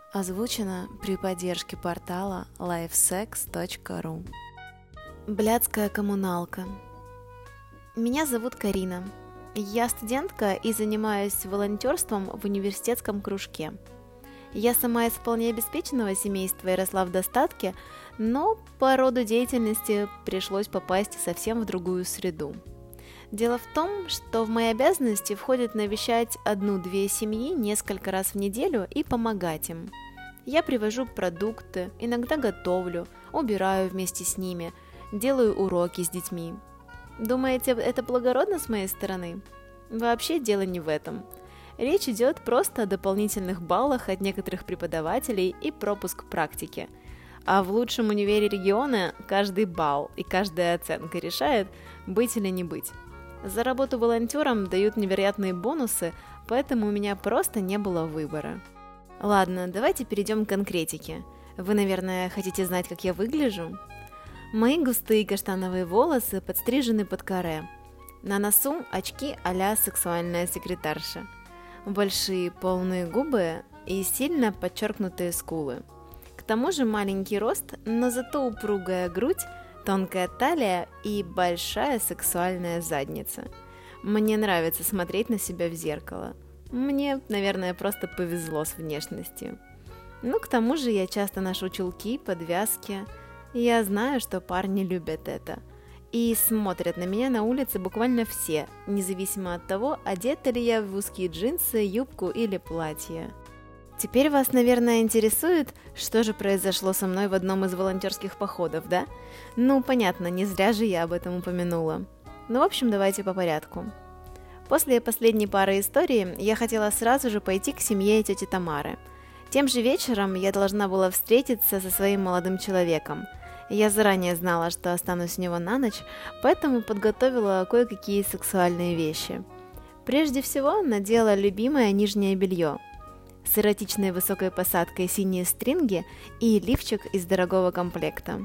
Озвучено при поддержке портала lifesex.ru. Блядская коммуналка. Меня зовут Карина. Я студентка и занимаюсь волонтерством в университетском кружке. Я сама из вполне обеспеченного семейства и росла в достатке, но по роду деятельности пришлось попасть совсем в другую среду. Дело в том, что в мои обязанности входит навещать 1-2 семьи несколько раз в неделю и помогать им. Я привожу продукты, иногда готовлю, убираю вместе с ними, делаю уроки с детьми. Думаете, это благородно с моей стороны? Вообще дело не в этом. Речь идет просто о дополнительных баллах от некоторых преподавателей и пропуск практики. А в лучшем универе региона каждый балл и каждая оценка решает, быть или не быть. За работу волонтером дают невероятные бонусы, поэтому у меня просто не было выбора. Ладно, давайте перейдем к конкретике. Вы, наверное, хотите знать, как я выгляжу? Мои густые каштановые волосы подстрижены под каре. На носу очки а-ля сексуальная секретарша. Большие полные губы и сильно подчеркнутые скулы. К тому же маленький рост, но зато упругая грудь, тонкая талия и большая сексуальная задница. Мне нравится смотреть на себя в зеркало. Мне, наверное, просто повезло с внешностью. Ну, к тому же я часто ношу чулки, подвязки. Я знаю, что парни любят это. И смотрят на меня на улице буквально все, независимо от того, одета ли я в узкие джинсы, юбку или платье. Теперь вас, наверное, интересует, что же произошло со мной в одном из волонтерских походов, да? Ну, понятно, не зря же я об этом упомянула. Ну, в общем, давайте по порядку. После последней пары историй я хотела сразу же пойти к семье тети Тамары. Тем же вечером я должна была встретиться со своим молодым человеком. Я заранее знала, что останусь у него на ночь, поэтому подготовила кое-какие сексуальные вещи. Прежде всего, надела любимое нижнее белье. С эротичной высокой посадкой синие стринги и лифчик из дорогого комплекта.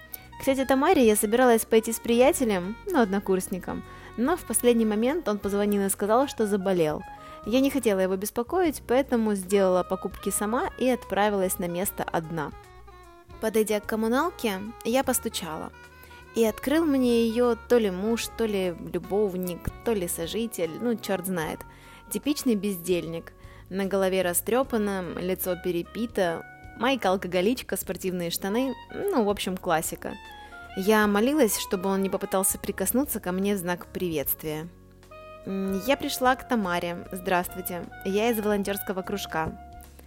К тете Тамаре я собиралась пойти с приятелем, однокурсником, но в последний момент он позвонил и сказал, что заболел. Я не хотела его беспокоить, поэтому сделала покупки сама и отправилась на место одна. Подойдя к коммуналке, я постучала. И открыл мне ее то ли муж, то ли любовник, то ли сожитель, черт знает. Типичный бездельник. На голове растрепано, лицо перепито, майка-алкоголичка, спортивные штаны, в общем, классика. Я молилась, чтобы он не попытался прикоснуться ко мне в знак приветствия. Я пришла к Тамаре. Здравствуйте, я из волонтерского кружка.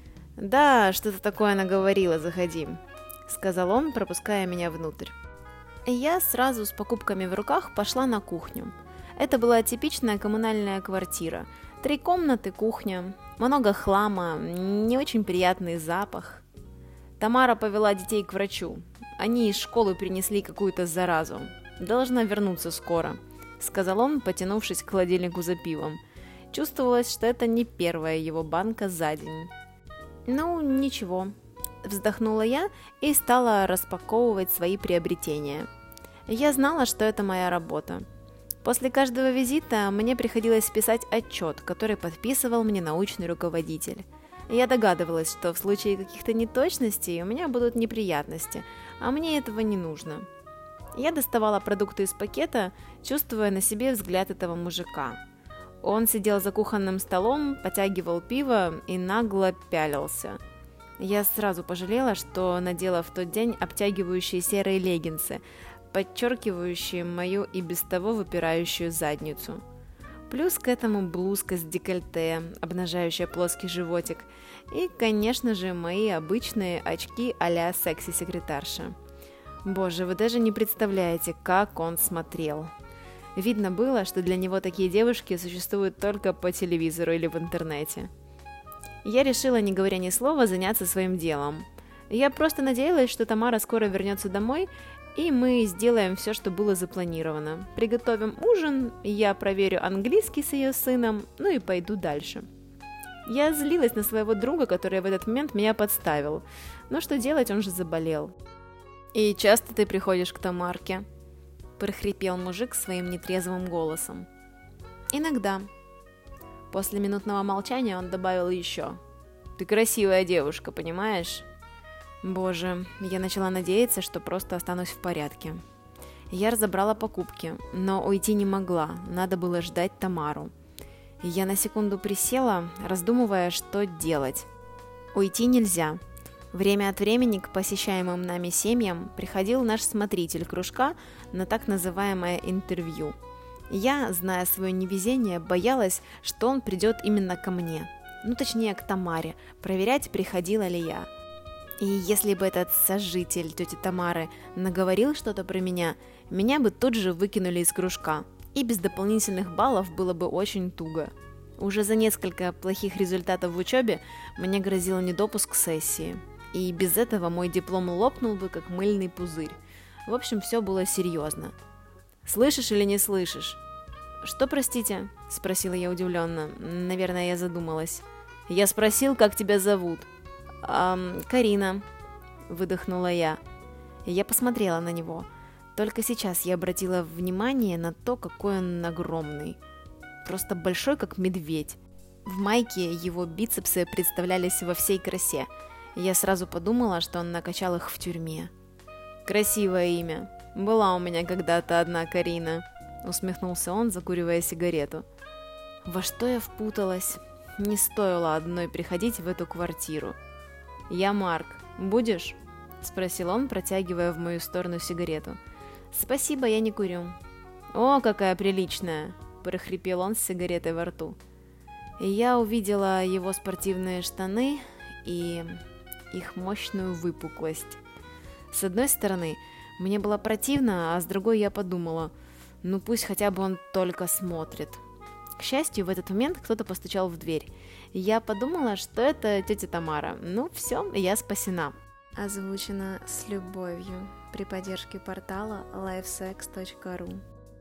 Да, что-то такое она говорила, заходи, сказал он, пропуская меня внутрь. Я сразу с покупками в руках пошла на кухню. Это была типичная коммунальная квартира. 3 комнаты, кухня, много хлама, не очень приятный запах. Тамара повела детей к врачу. Они из школы принесли какую-то заразу. Должна вернуться скоро, сказал он, потянувшись к холодильнику за пивом. Чувствовалось, что это не первая его банка за день. Ничего, вздохнула я и стала распаковывать свои приобретения. Я знала, что это моя работа. После каждого визита мне приходилось писать отчет, который подписывал мне научный руководитель. Я догадывалась, что в случае каких-то неточностей у меня будут неприятности, а мне этого не нужно. Я доставала продукты из пакета, чувствуя на себе взгляд этого мужика. Он сидел за кухонным столом, потягивал пиво и нагло пялился. Я сразу пожалела, что надела в тот день обтягивающие серые леггинсы, подчеркивающие мою и без того выпирающую задницу. Плюс к этому блузка с декольте, обнажающая плоский животик, и, конечно же, мои обычные очки а-ля секси-секретарша. Боже, вы даже не представляете, как он смотрел. Видно было, что для него такие девушки существуют только по телевизору или в интернете. Я решила, не говоря ни слова, заняться своим делом. Я просто надеялась, что Тамара скоро вернется домой, и мы сделаем все, что было запланировано. Приготовим ужин, я проверю английский с ее сыном, и пойду дальше. Я злилась на своего друга, который в этот момент меня подставил. Но что делать, он же заболел. «И часто ты приходишь к Тамарке?» – прохрипел мужик своим нетрезвым голосом. «Иногда». После минутного молчания он добавил еще. Ты красивая девушка, понимаешь? Боже, я начала надеяться, что просто останусь в порядке. Я разобрала покупки, но уйти не могла, надо было ждать Тамару. Я на секунду присела, раздумывая, что делать. Уйти нельзя. Время от времени к посещаемым нами семьям приходил наш смотритель кружка на так называемое интервью. Я, зная свое невезение, боялась, что он придет именно ко мне. Ну, точнее, к Тамаре, проверять, приходила ли я. И если бы этот сожитель тети Тамары наговорил что-то про меня бы тут же выкинули из кружка, и без дополнительных баллов было бы очень туго. Уже за несколько плохих результатов в учебе мне грозил недопуск к сессии, и без этого мой диплом лопнул бы, как мыльный пузырь. В общем, все было серьезно. «Слышишь или не слышишь?» «Что, простите?» – спросила я удивленно. Наверное, я задумалась. «Я спросил, как тебя зовут?» «Карина», – выдохнула я. Я посмотрела на него. Только сейчас я обратила внимание на то, какой он огромный. Просто большой, как медведь. В майке его бицепсы представлялись во всей красе. Я сразу подумала, что он накачал их в тюрьме. «Красивое имя. Была у меня когда-то одна Карина», – усмехнулся он, закуривая сигарету. «Во что я впуталась? Не стоило одной приходить в эту квартиру». «Я Марк. Будешь?» – спросил он, протягивая в мою сторону сигарету. «Спасибо, я не курю». «О, какая приличная!» – прохрипел он с сигаретой во рту. И я увидела его спортивные штаны и их мощную выпуклость. С одной стороны, мне было противно, а с другой я подумала, ну пусть хотя бы он только смотрит. К счастью, в этот момент кто-то постучал в дверь. Я подумала, что это тетя Тамара. Ну все, я спасена. Озвучено с любовью при поддержке портала lifesex.ru.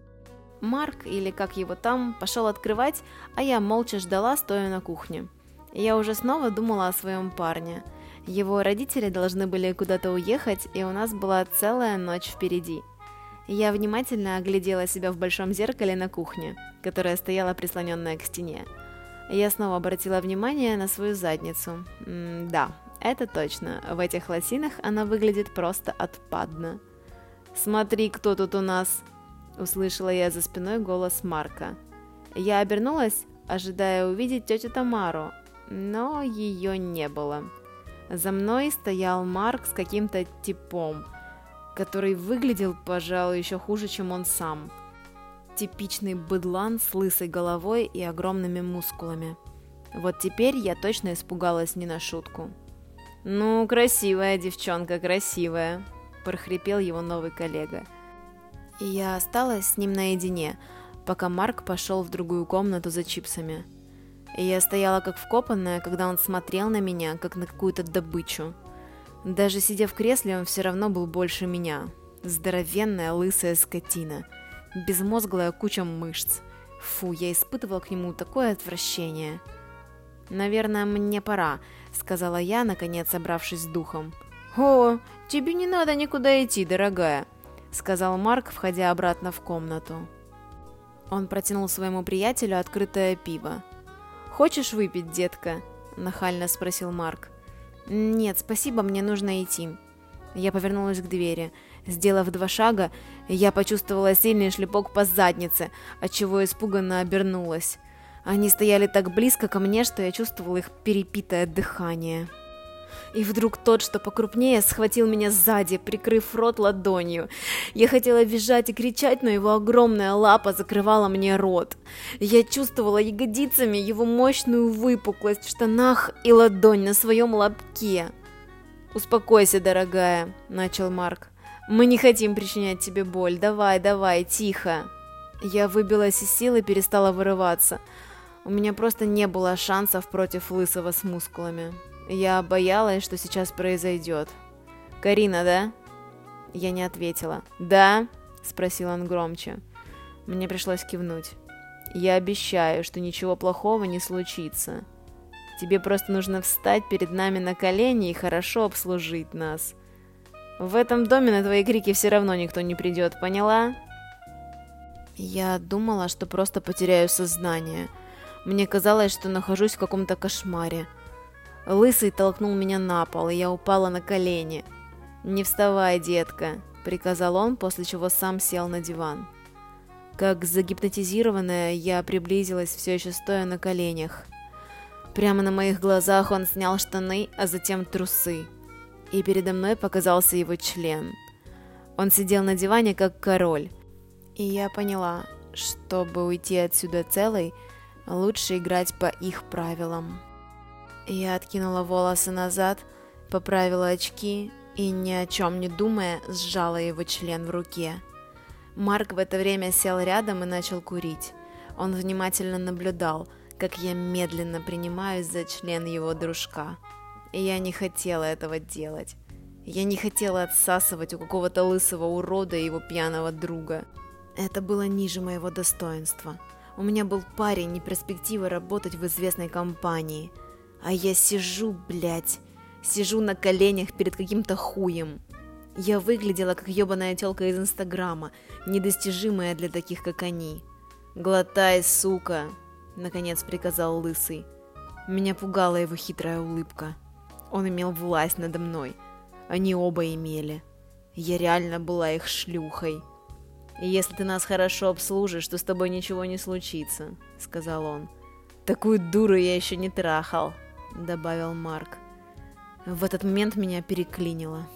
Марк, или как его там, пошел открывать, а я молча ждала, стоя на кухне. Я уже снова думала о своем парне. Его родители должны были куда-то уехать, и у нас была целая ночь впереди. Я внимательно оглядела себя в большом зеркале на кухне, которая стояла прислоненная к стене. Я снова обратила внимание на свою задницу. Да, это точно, в этих лосинах она выглядит просто отпадно. «Смотри, кто тут у нас!» – услышала я за спиной голос Марка. Я обернулась, ожидая увидеть тетю Тамару, но ее не было. За мной стоял Марк с каким-то типом, который выглядел, пожалуй, еще хуже, чем он сам. Типичный быдлан с лысой головой и огромными мускулами. Вот теперь я точно испугалась не на шутку. «Ну, красивая девчонка, красивая», – прохрипел его новый коллега. И я осталась с ним наедине, пока Марк пошел в другую комнату за чипсами. И я стояла как вкопанная, когда он смотрел на меня, как на какую-то добычу. Даже сидя в кресле, он все равно был больше меня. Здоровенная лысая скотина. Безмозглая куча мышц. Фу, я испытывала к нему такое отвращение. «Наверное, мне пора», — сказала я, наконец собравшись с духом. «О, тебе не надо никуда идти, дорогая», — сказал Марк, входя обратно в комнату. Он протянул своему приятелю открытое пиво. «Хочешь выпить, детка?» – нахально спросил Марк. «Нет, спасибо, мне нужно идти». Я повернулась к двери. Сделав 2 шага, я почувствовала сильный шлепок по заднице, отчего испуганно обернулась. Они стояли так близко ко мне, что я чувствовала их перепитое дыхание. И вдруг тот, что покрупнее, схватил меня сзади, прикрыв рот ладонью. Я хотела визжать и кричать, но его огромная лапа закрывала мне рот. Я чувствовала ягодицами его мощную выпуклость в штанах и ладонь на своем лобке. «Успокойся, дорогая», — начал Марк. «Мы не хотим причинять тебе боль. Давай, давай, тихо». Я выбилась из сил и перестала вырываться. У меня просто не было шансов против лысого с мускулами. Я боялась, что сейчас произойдет. «Карина, да?» Я не ответила. «Да?» – спросил он громче. Мне пришлось кивнуть. «Я обещаю, что ничего плохого не случится. Тебе просто нужно встать перед нами на колени и хорошо обслужить нас. В этом доме на твои крики все равно никто не придет, поняла?» Я думала, что просто потеряю сознание. Мне казалось, что нахожусь в каком-то кошмаре. Лысый толкнул меня на пол, и я упала на колени. «Не вставай, детка», — приказал он, после чего сам сел на диван. Как загипнотизированная, я приблизилась, все еще стоя на коленях. Прямо на моих глазах он снял штаны, а затем трусы. И передо мной показался его член. Он сидел на диване, как король. И я поняла, чтобы уйти отсюда целой, лучше играть по их правилам. Я откинула волосы назад, поправила очки и, ни о чем не думая, сжала его член в руке. Марк в это время сел рядом и начал курить. Он внимательно наблюдал, как я медленно принимаюсь за член его дружка. И я не хотела этого делать. Я не хотела отсасывать у какого-то лысого урода его пьяного друга. Это было ниже моего достоинства. У меня был парень и перспектива работать в известной компании. А я сижу, блядь, сижу на коленях перед каким-то хуем. Я выглядела как ебаная тёлка из Инстаграма, недостижимая для таких, как они. «Глотай, сука!» — наконец приказал Лысый. Меня пугала его хитрая улыбка. Он имел власть надо мной. Они оба имели. Я реально была их шлюхой. «И если ты нас хорошо обслужишь, то с тобой ничего не случится», — сказал он. «Такую дуру я еще не трахал», — добавил Марк. В этот момент меня переклинило.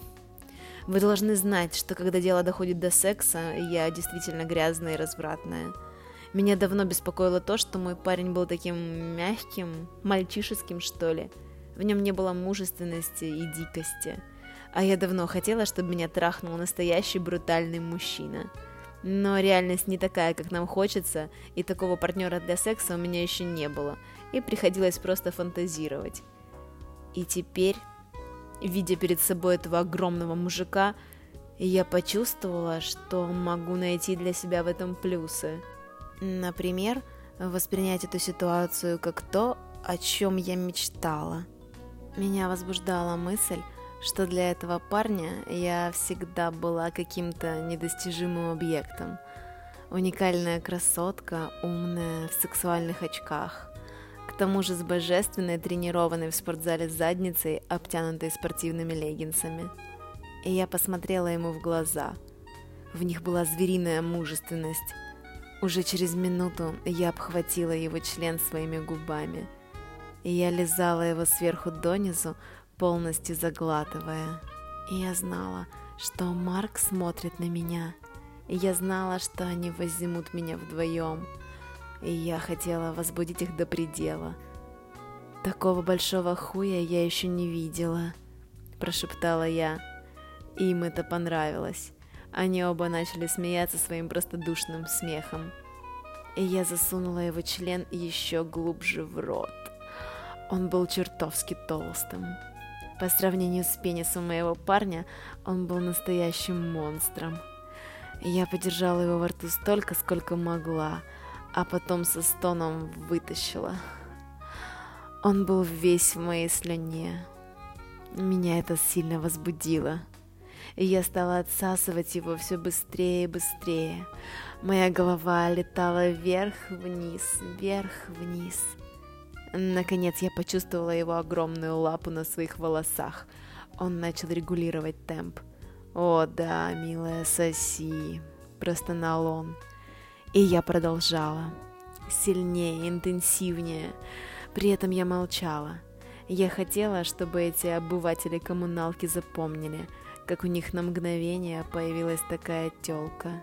Вы должны знать, что когда дело доходит до секса, я действительно грязная и развратная. Меня давно беспокоило то, что мой парень был таким мягким, мальчишеским, что ли. В нем не было мужественности и дикости. А я давно хотела, чтобы меня трахнул настоящий брутальный мужчина. Но реальность не такая, как нам хочется, и такого партнера для секса у меня еще не было, и приходилось просто фантазировать. И теперь, видя перед собой этого огромного мужика, я почувствовала, что могу найти для себя в этом плюсы. Например, воспринять эту ситуацию как то, о чем я мечтала. Меня возбуждала мысль, что для этого парня я всегда была каким-то недостижимым объектом. Уникальная красотка, умная, в сексуальных очках. К тому же с божественной, тренированной в спортзале задницей, обтянутой спортивными леггинсами. И я посмотрела ему в глаза. В них была звериная мужественность. Уже через минуту я обхватила его член своими губами. И я лизала его сверху донизу, полностью заглатывая. И я знала, что Марк смотрит на меня. И я знала, что они возьмут меня вдвоем. И я хотела возбудить их до предела. «Такого большого хуя я еще не видела», – прошептала я. Им это понравилось. Они оба начали смеяться своим простодушным смехом. И я засунула его член еще глубже в рот. Он был чертовски толстым. По сравнению с пенисом моего парня, он был настоящим монстром. Я подержала его во рту столько, сколько могла, а потом со стоном вытащила. Он был весь в моей слюне. Меня это сильно возбудило. И я стала отсасывать его все быстрее и быстрее. Моя голова летала вверх-вниз, вверх-вниз. Наконец я почувствовала его огромную лапу на своих волосах. Он начал регулировать темп. «О да, милая, соси», – простонал он. И я продолжала. Сильнее, интенсивнее. При этом я молчала. Я хотела, чтобы эти обыватели коммуналки запомнили, как у них на мгновение появилась такая тёлка.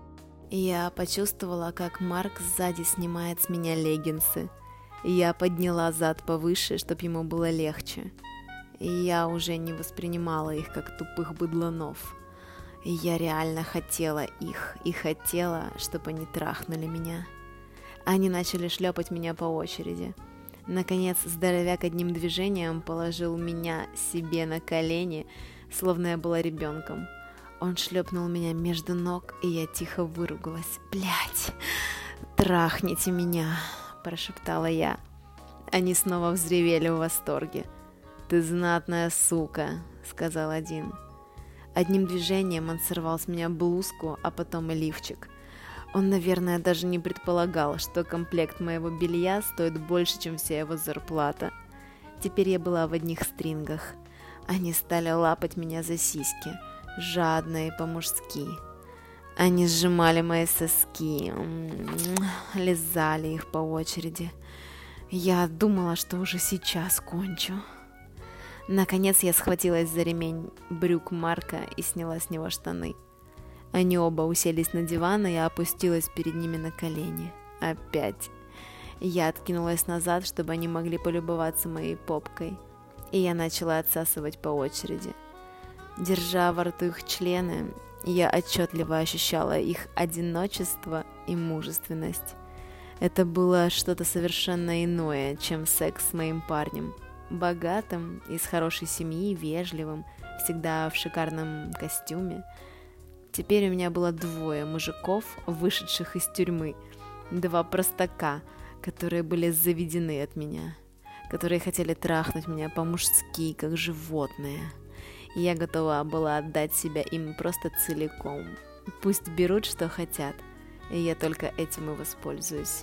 Я почувствовала, как Марк сзади снимает с меня леггинсы. Я подняла зад повыше, чтобы ему было легче. И я уже не воспринимала их как тупых быдланов. И я реально хотела их, и хотела, чтобы они трахнули меня. Они начали шлепать меня по очереди. Наконец, здоровяк одним движением положил меня себе на колени, словно я была ребенком. Он шлепнул меня между ног, и я тихо выругалась. «Блядь, трахните меня!» – прошептала я. Они снова взревели в восторге. «Ты знатная сука», – сказал один. Одним движением он сорвал с меня блузку, а потом и лифчик. Он, наверное, даже не предполагал, что комплект моего белья стоит больше, чем вся его зарплата. Теперь я была в одних стрингах. Они стали лапать меня за сиськи, жадно и по-мужски. Они сжимали мои соски, лизали их по очереди. Я думала, что уже сейчас кончу. Наконец я схватилась за ремень брюк Марка и сняла с него штаны. Они оба уселись на диван, и я опустилась перед ними на колени. Опять. Я откинулась назад, чтобы они могли полюбоваться моей попкой. И я начала отсасывать по очереди. Держа во рту их члены, я отчетливо ощущала их одиночество и мужественность. Это было что-то совершенно иное, чем секс с моим парнем. Богатым, из хорошей семьи, вежливым, всегда в шикарном костюме. Теперь у меня было двое мужиков, вышедших из тюрьмы. Два простака, которые были заведены от меня. Которые хотели трахнуть меня по-мужски, как животное. И я готова была отдать себя им просто целиком. Пусть берут, что хотят, и я только этим и воспользуюсь.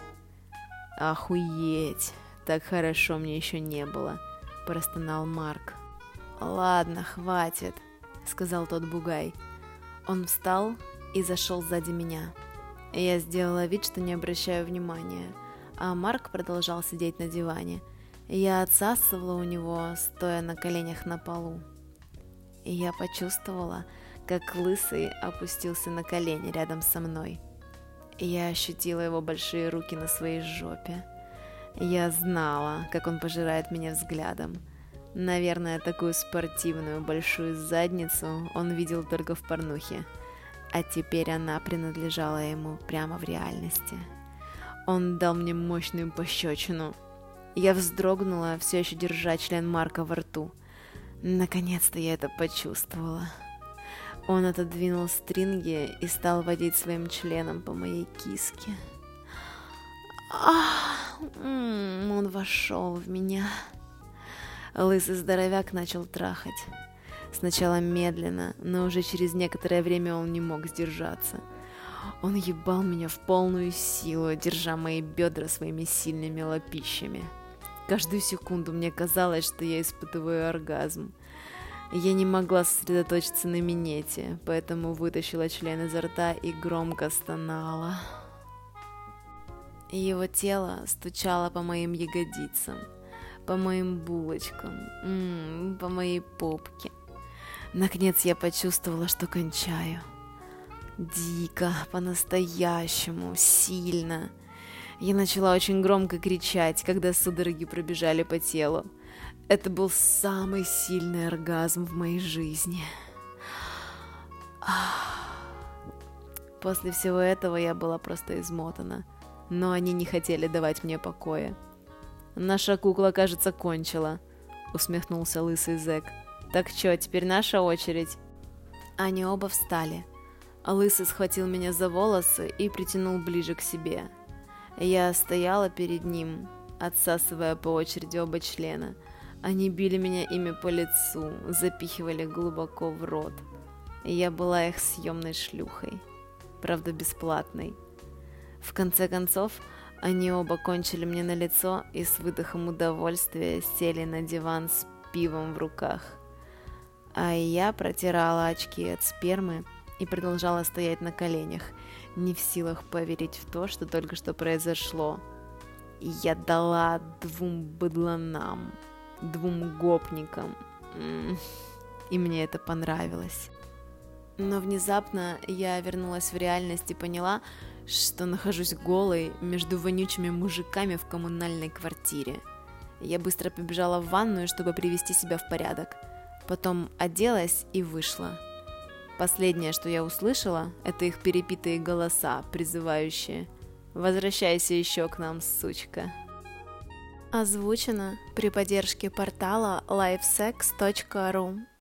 «Охуеть! Так хорошо мне еще не было!» – простонал Марк. «Ладно, хватит», – сказал тот бугай. Он встал и зашел сзади меня. Я сделала вид, что не обращаю внимания, а Марк продолжал сидеть на диване. Я отсасывала у него, стоя на коленях на полу. И я почувствовала, как Лысый опустился на колени рядом со мной. Я ощутила его большие руки на своей жопе. Я знала, как он пожирает меня взглядом. Наверное, такую спортивную большую задницу он видел только в порнухе. А теперь она принадлежала ему прямо в реальности. Он дал мне мощную пощечину. Я вздрогнула, все еще держа член Марка во рту. Наконец-то я это почувствовала. Он отодвинул стринги и стал водить своим членом по моей киске. Он вошел в меня. Лысый здоровяк начал трахать. Сначала медленно, но уже через некоторое время он не мог сдержаться. Он ебал меня в полную силу, держа мои бедра своими сильными лапищами. Каждую секунду мне казалось, что я испытываю оргазм. Я не могла сосредоточиться на минете, поэтому вытащила член изо рта и громко стонала. Его тело стучало по моим ягодицам, по моим булочкам, по моей попке. Наконец я почувствовала, что кончаю. Дико, по-настоящему, сильно. Я начала очень громко кричать, когда судороги пробежали по телу. Это был самый сильный оргазм в моей жизни. После всего этого я была просто измотана, но они не хотели давать мне покоя. «Наша кукла, кажется, кончила», — усмехнулся лысый зэк. «Так чё, теперь наша очередь?» Они оба встали. Лысый схватил меня за волосы и притянул ближе к себе. Я стояла перед ним, отсасывая по очереди оба члена. Они били меня ими по лицу, запихивали глубоко в рот. Я была их съемной шлюхой, правда бесплатной. В конце концов, они оба кончили мне на лицо и с выдохом удовольствия сели на диван с пивом в руках. А я протирала очки от спермы и продолжала стоять на коленях, не в силах поверить в то, что только что произошло. И я дала двум быдланам, двум гопникам, и мне это понравилось. Но внезапно я вернулась в реальность и поняла, что нахожусь голой между вонючими мужиками в коммунальной квартире. Я быстро побежала в ванную, чтобы привести себя в порядок. Потом оделась и вышла. Последнее, что я услышала, это их перепитые голоса, призывающие: «Возвращайся еще к нам, сучка». Озвучено при поддержке портала lifesex.ru.